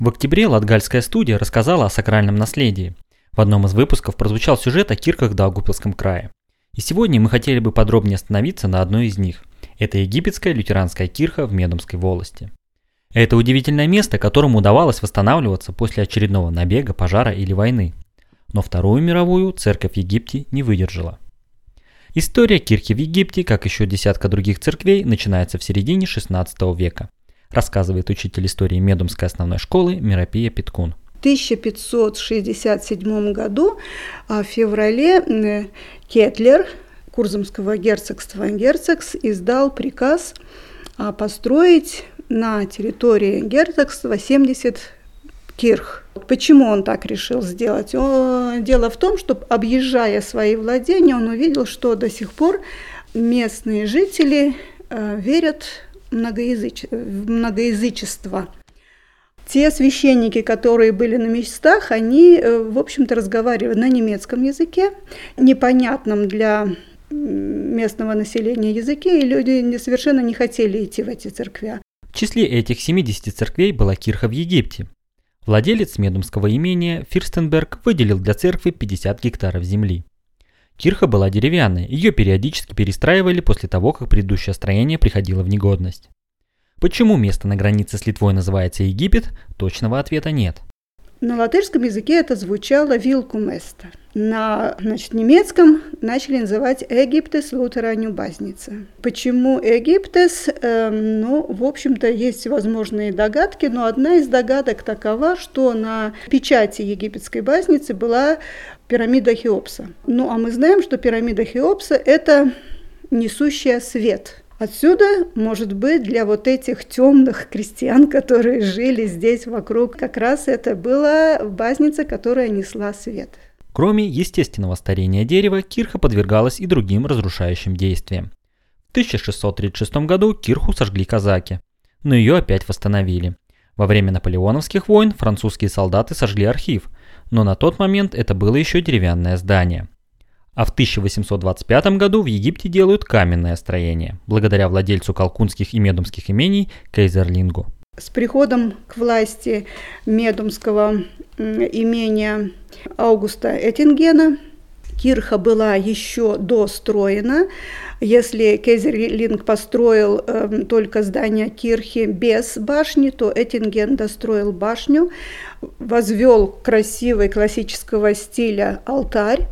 В октябре Латгальская студия рассказала о сакральном наследии. В одном из выпусков прозвучал сюжет о кирхах в Даугавпилском крае. И сегодня мы хотели бы подробнее остановиться на одной из них. Это египетская лютеранская кирха в Медумской волости. Это удивительное место, которому удавалось восстанавливаться после очередного набега, пожара или войны. Но Вторую мировую церковь в Египте не выдержала. История кирхи в Египте, как еще десятка других церквей, начинается в середине 16 века, рассказывает учитель истории Медумской основной школы Миропия Питкун. В 1567 году в феврале Кетлер Курзамского герцогства издал приказ построить на территории герцогства 70 кирх. Почему он так решил сделать? Дело в том, что, объезжая свои владения, он увидел, что до сих пор местные жители верят в многоязычество. Те священники, которые были на местах, они, в общем-то, разговаривали на немецком языке, непонятном для местного населения языке, и люди совершенно не хотели идти в эти церкви. В числе этих 70 церквей была кирха в Египте. Владелец Медумского имения Фирстенберг выделил для церкви 50 гектаров земли. Кирха была деревянной, ее периодически перестраивали после того, как предыдущее строение приходило в негодность. Почему место на границе с Литвой называется Египет, точного ответа нет. На латышском языке это звучало «вилку место». На немецком начали называть «Египтес лутераню базница». Почему Египтес? В общем-то, есть всевозможные догадки, но одна из догадок такова, что на печати египетской базницы была пирамида Хеопса. А мы знаем, что пирамида Хеопса – это несущая свет. Отсюда, может быть, для вот этих темных крестьян, которые жили здесь вокруг, как раз это была базница, которая несла свет. Кроме естественного старения дерева, кирха подвергалась и другим разрушающим действиям. В 1636 году кирху сожгли казаки, но ее опять восстановили. Во время наполеоновских войн французские солдаты сожгли архив, но на тот момент это было еще деревянное здание. А в 1825 году в Египте делают каменное строение, благодаря владельцу калкунских и медумских имений Кейзерлингу. С приходом к власти медумского имения Аугуста Эттингена кирха была еще достроена. Если Кейзерлинг построил только здание кирхи без башни, то Эттинген достроил башню, возвел красивый классического стиля алтарь.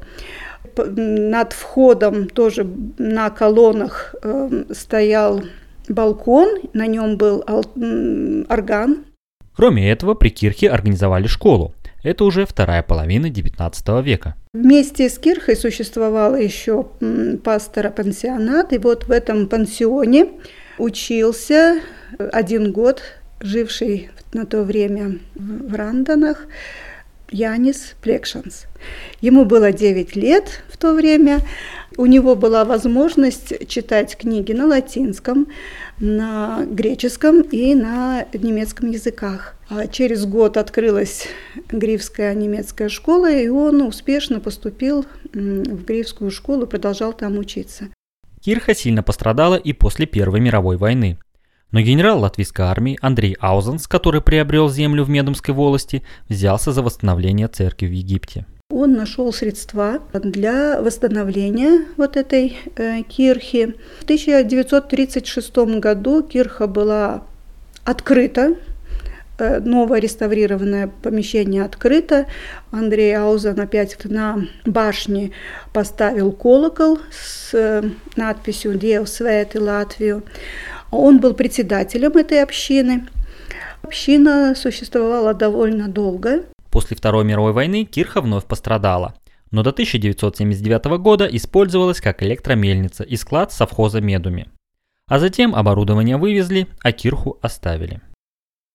Над входом тоже на колоннах стоял балкон, на нем был орган. Кроме этого, при кирхе организовали школу. Это уже вторая половина XIX века. Вместе с кирхой существовал еще пастора-пансионат, и вот в этом пансионе учился 1 год живший на то время в Рандонах Янис Плекшанс. Ему было 9 лет в то время. У него была возможность читать книги на латинском, на греческом и на немецком языках. А через год открылась Грифская немецкая школа, и он успешно поступил в Грифскую школу и продолжал там учиться. Кирха сильно пострадала и после Первой мировой войны. Но генерал латвийской армии Андрей Аузенс, который приобрел землю в Медумской волости, взялся за восстановление церкви в Египте. Он нашел средства для восстановления вот этой кирхи. В 1936 году кирха была открыта, новое реставрированное помещение открыто. Андрей Аузен опять на башне поставил колокол с надписью «Диевs svētī Латвiju». Он был председателем этой общины. Община существовала довольно долго. После Второй мировой войны кирха вновь пострадала, но до 1979 года использовалась как электромельница и склад совхоза Медуми. А затем оборудование вывезли, а кирху оставили.